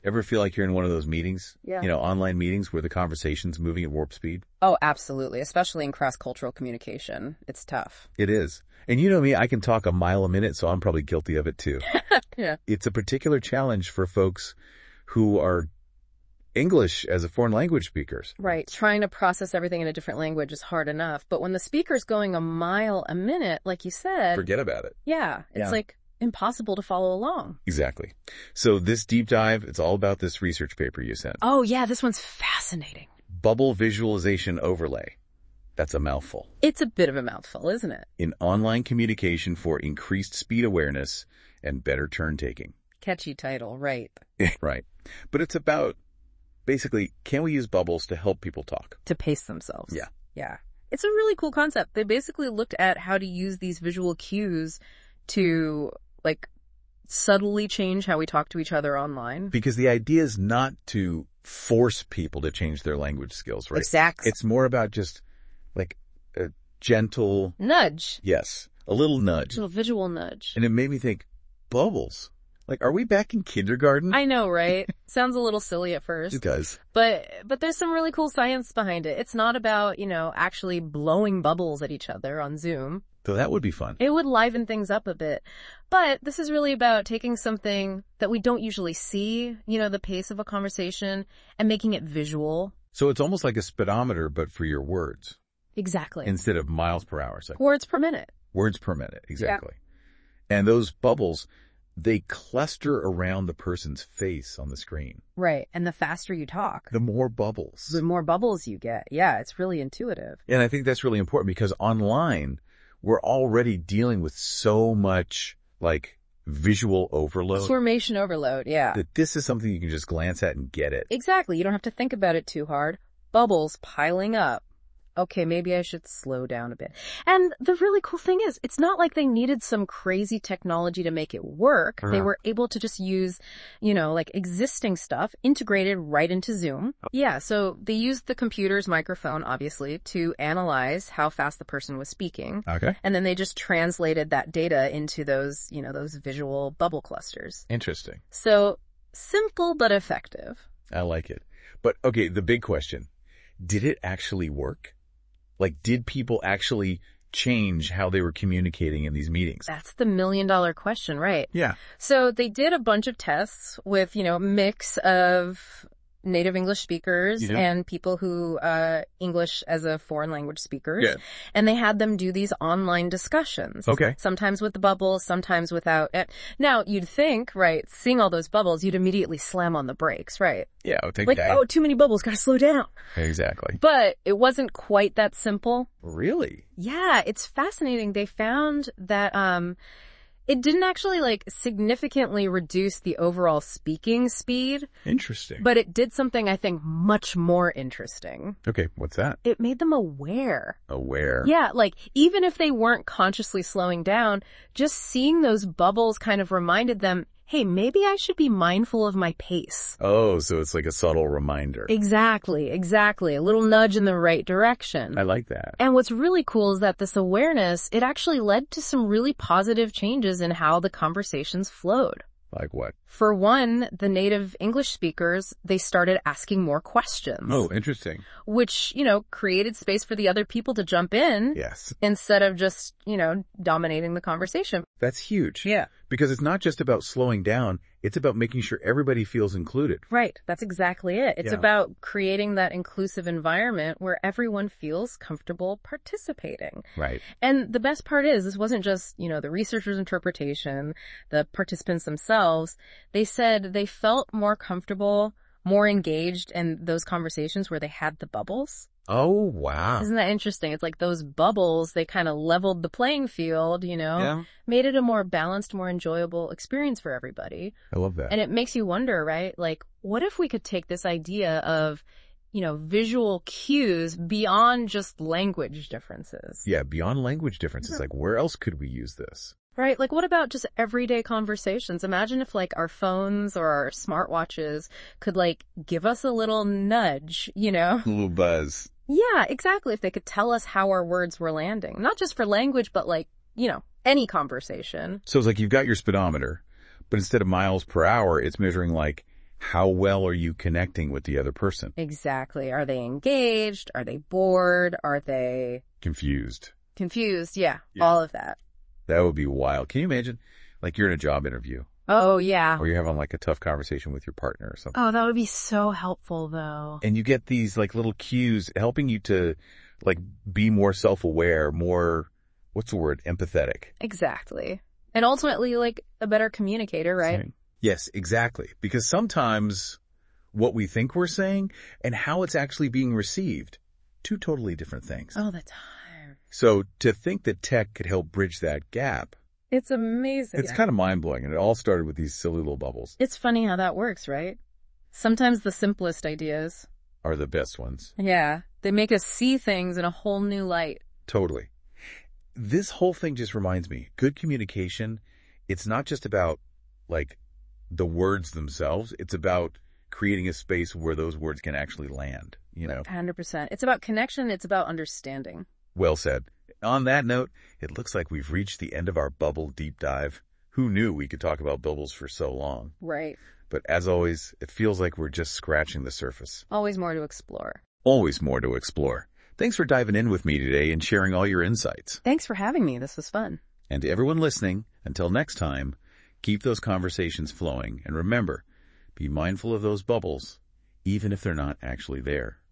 Ever feel like you're in one of those meetings? Yeah. Online meetings where the conversation's moving at warp speed? Oh, absolutely. Especially in cross-cultural communication. It's tough. It is. And you know me, I can talk a mile a minute, so I'm probably guilty of it too. Yeah. It's a particular challenge for folks who are English as a foreign language speakers. Right. Trying to process everything in a different language is hard enough. But when the speaker's going a mile a minute, like you said. Forget about it. Yeah. It's like impossible to follow along. Exactly. So this deep dive, it's all about this research paper you sent. Oh, yeah. This one's fascinating. Bubble visualization overlay. That's a mouthful. It's a bit of a mouthful, isn't it? In online communication for increased speed awareness and better turn taking. Catchy title, right. Right. But it's about, basically, can we use bubbles to help people talk? To pace themselves. Yeah. Yeah. It's a really cool concept. They basically looked at how to use these visual cues to, subtly change how we talk to each other online. Because the idea is not to force people to change their language skills, right? Exactly. It's more about just, a gentle... Nudge. Yes. A little nudge. A little visual nudge. And it made me think, bubbles. Are we back in kindergarten? I know, right? Sounds a little silly at first. It does. But there's some really cool science behind it. It's not about, actually blowing bubbles at each other on Zoom. So that would be fun. It would liven things up a bit. But this is really about taking something that we don't usually see, the pace of a conversation, and making it visual. So it's almost like a speedometer, but for your words. Exactly. Instead of miles per hour. It's words per minute. Words per minute, exactly. Yeah. And those bubbles, they cluster around the person's face on the screen. Right. And the faster you talk, the more bubbles. The more bubbles you get. Yeah, it's really intuitive. And I think that's really important because online, we're already dealing with so much, visual overload. Formation overload, yeah. That this is something you can just glance at and get it. Exactly. You don't have to think about it too hard. Bubbles piling up. Okay, maybe I should slow down a bit. And the really cool thing is, it's not like they needed some crazy technology to make it work. Uh-huh. They were able to just use, existing stuff integrated right into Zoom. Yeah, so they used the computer's microphone, obviously, to analyze how fast the person was speaking. Okay. And then they just translated that data into those, those visual bubble clusters. Interesting. So simple but effective. I like it. But, okay, the big question. Did it actually work? Did people actually change how they were communicating in these meetings? That's the $1 million question, right? Yeah. So they did a bunch of tests with, mix of native English speakers and people who, English as a foreign language speakers. Yeah. And they had them do these online discussions. Okay. Sometimes with the bubbles, sometimes without it. Now, you'd think, right, seeing all those bubbles, you'd immediately slam on the brakes, right? Yeah, I would think that. Oh, too many bubbles, gotta slow down. Exactly. But it wasn't quite that simple. Really? Yeah, it's fascinating. They found that, it didn't actually significantly reduce the overall speaking speed. Interesting. But it did something I think much more interesting. Okay, what's that? It made them aware. Aware? Yeah, even if they weren't consciously slowing down, just seeing those bubbles kind of reminded them, hey, maybe I should be mindful of my pace. Oh, so it's like a subtle reminder. Exactly. A little nudge in the right direction. I like that. And what's really cool is that this awareness, it actually led to some really positive changes in how the conversations flowed. Like what? For one, the native English speakers, they started asking more questions. Oh, interesting. Which, created space for the other people to jump in. Yes. Instead of just, dominating the conversation. That's huge. Yeah. Because it's not just about slowing down, it's about making sure everybody feels included. Right. That's exactly it. It's about creating that inclusive environment where everyone feels comfortable participating. Right. And the best part is, this wasn't just, the researcher's interpretation, the participants themselves. They said they felt more comfortable, more engaged in those conversations where they had the bubbles. Oh, wow. Isn't that interesting? It's like those bubbles, they kind of leveled the playing field, made it a more balanced, more enjoyable experience for everybody. I love that. And it makes you wonder, right? What if we could take this idea of, visual cues beyond just language differences? Yeah, beyond language differences. Where else could we use this? Right. What about just everyday conversations? Imagine if our phones or our smartwatches could give us a little nudge, A little buzz. Yeah, exactly. If they could tell us how our words were landing, not just for language, but any conversation. So it's you've got your speedometer, but instead of miles per hour, it's measuring How well are you connecting with the other person? Exactly. Are they engaged? Are they bored? Are they Confused. confused? Yeah, Yeah. all of that. That would be wild. Can you imagine? Like you're in a job interview Oh, yeah. or you're having like a tough conversation with your partner or something. Oh, that would be so helpful, though. And you get these like little cues helping you to like be more self-aware, more, what's the word? Empathetic. Exactly. And ultimately, like, a better communicator, right? Yes, exactly. Because sometimes what we think we're saying and how it's actually being received, two totally different things. All the time. So to think that tech could help bridge that gap, It's amazing. it's kind of mind-blowing. And it all started with these silly little bubbles It's funny how that works, right? Sometimes the simplest ideas. are the best ones. Yeah. They make us see things in a whole new light. Totally. This whole thing just reminds me, good communication, it's not just about like the words themselves. It's about creating a space where those words can actually land, you know? 100%. It's about connection. It's about understanding. Well said. On that note, it looks like we've reached the end of our bubble deep dive. Who knew we could talk about bubbles for so long? Right. But as always, it feels like we're just scratching the surface. Always more to explore. Always more to explore. Thanks for diving in with me today and sharing all your insights. Thanks for having me. This was fun. And to everyone listening, until next time, keep those conversations flowing. And remember, be mindful of those bubbles, even if they're not actually there.